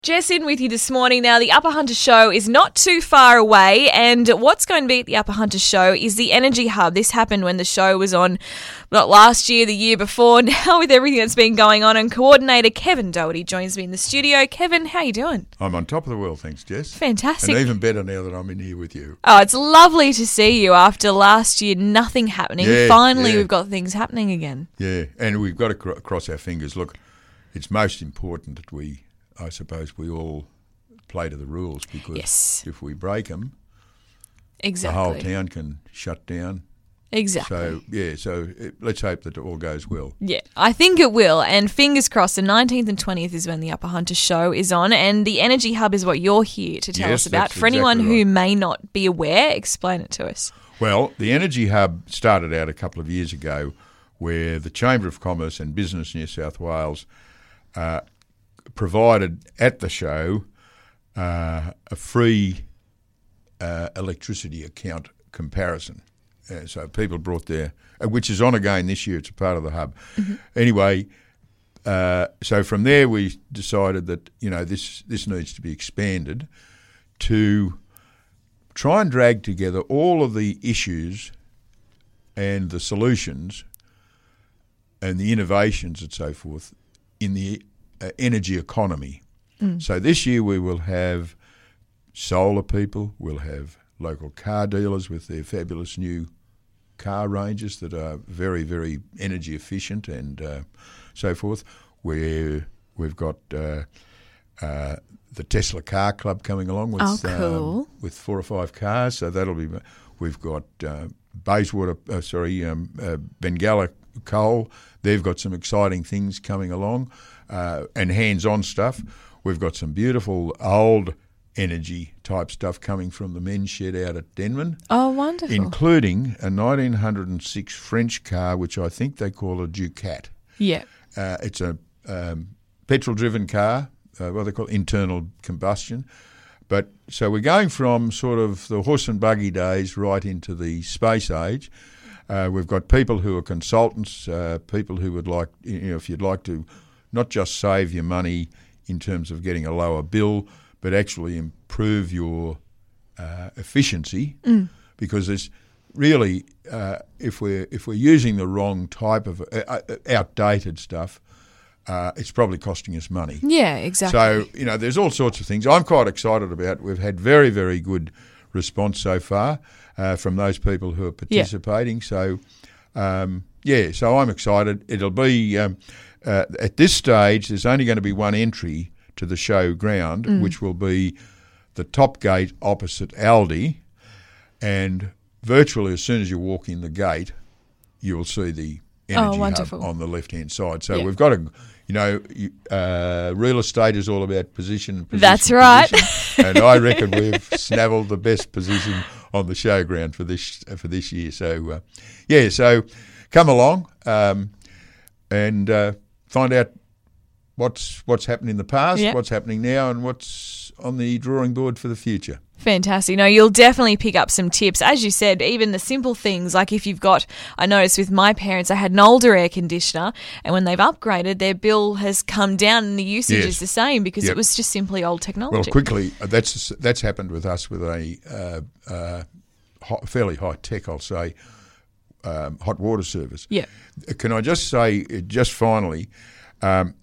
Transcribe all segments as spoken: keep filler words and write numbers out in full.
Jess in with you this morning. Now, the Upper Hunter Show is not too far away, and what's going to be at the Upper Hunter Show is the Energy Hub. This happened when the show was on, not last year, the year before. Now, with everything that's been going on, and coordinator Kevin Doherty joins me in the studio. Kevin, how you doing? I'm on top of the world, thanks, Jess. Fantastic. And even better now that I'm in here with you. Oh, it's lovely to see you after last year, nothing happening. Yeah, Finally, yeah. we've got things happening again. Yeah, and we've got to cr- cross our fingers. Look, it's most important that we, I suppose, we all play to the rules, because Yes. if we break them, Exactly. the whole town can shut down. Exactly. So, yeah, so it, let's hope that it all goes well. Yeah, I think it will. And fingers crossed, the nineteenth and twentieth is when the Upper Hunter Show is on. And the Energy Hub is what you're here to tell Yes, us about. that's For anyone exactly who right. may not be aware, explain it to us. Well, the Energy Hub started out a couple of years ago, where the Chamber of Commerce and Business New South Wales uh, provided at the show uh, a free uh, electricity account comparison. Uh, so people brought their, uh, which is on again this year, it's a part of the hub. Mm-hmm. Anyway, uh, so from there we decided that, you know, this, this needs to be expanded to try and drag together all of the issues and the solutions and the innovations and so forth in the uh, energy economy. Mm. So this year we will have solar people, we'll have local car dealers with their fabulous new car ranges that are very, very energy efficient and uh, so forth. Where we've got uh, uh, the Tesla Car Club coming along with oh, cool. um, with four or five cars, so that'll be. We've got uh, Bayswater, uh, sorry, um, uh, Bengalla Coal. They've got some exciting things coming along uh, and hands-on stuff. We've got some beautiful old energy type stuff coming from the men's shed out at Denman. Oh, wonderful. Including a nineteen oh six French car, which I think they call a Ducat. Yeah. Uh, it's a um, petrol-driven car, uh, what they call internal combustion. But so we're going from sort of the horse and buggy days right into the space age. Uh, we've got people who are consultants, uh, people who would like, you know, if you'd like to not just save your money in terms of getting a lower bill, but actually improve your uh, efficiency, mm. because there's really, uh, if we're if we're using the wrong type of uh, outdated stuff, uh, it's probably costing us money. Yeah, exactly. So, you know, there's all sorts of things I'm quite excited about. We've had very, very good response so far uh, from those people who are participating. Yeah. So, um, yeah, so I'm excited. It'll be, um, uh, at this stage, there's only going to be one entry to the show ground, mm. which will be the top gate opposite Aldi, and virtually as soon as you walk in the gate, you will see the Energy oh, Hub on the left-hand side. So yeah. we've got a, you know, uh, real estate is all about position, position That's right. Position, and I reckon we've snavelled the best position on the showground for this for this year. So, uh, yeah, so come along um, and uh, find out what's what's happened in the past, yep. what's happening now, and what's on the drawing board for the future. Fantastic. No, you'll definitely pick up some tips. As you said, even the simple things, like if you've got, I noticed with my parents, I had an older air conditioner, and when they've upgraded, their bill has come down and the usage yes. is the same because yep. it was just simply old technology. Well, quickly, that's that's happened with us with a uh, uh, hot, fairly high tech, I'll say, um, hot water service. Yeah. Can I just say, just finally, um,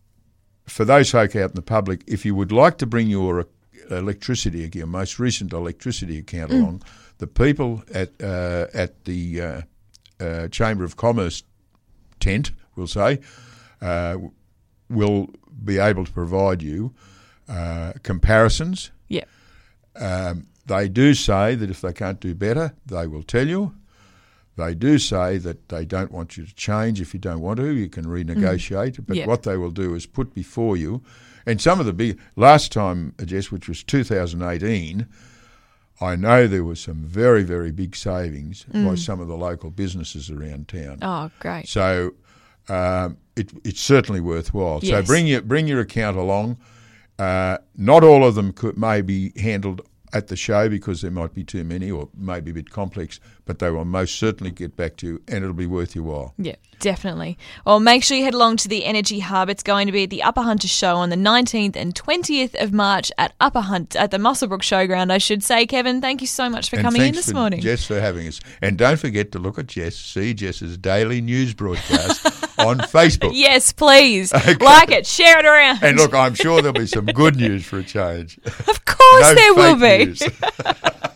for those folk out in the public, if you would like to bring your electricity, your most recent electricity account mm. along, the people at uh, at the uh, uh, Chamber of Commerce tent, we'll say, uh, will be able to provide you uh, comparisons. Yeah. Um, they do say that if they can't do better, they will tell you. They do say that they don't want you to change. If you don't want to, you can renegotiate. Mm. But yeah. what they will do is put before you, and some of the big, last time, Jess, which was two thousand eighteen, I know there was some very, very big savings mm. by some of the local businesses around town. Oh, great. So um, it, it's certainly worthwhile. Yes. So bring your, bring your account along. Uh, not all of them could may be handled at the show because there might be too many or maybe a bit complex, but they will most certainly get back to you and it'll be worth your while. Yeah, definitely. Well, make sure you head along to the Energy Hub. It's going to be at the Upper Hunter Show on the nineteenth and twentieth of March at Upper Hunt, at the Muswellbrook Showground, I should say. Kevin, thank you so much for and coming in thanks this for morning. Jess for having us. And don't forget to look at Jess, see Jess's daily news broadcast on Facebook. Yes, please. Okay. Like it, share it around. And look, I'm sure there'll be some good news for a change. Of course No there will fake be. news.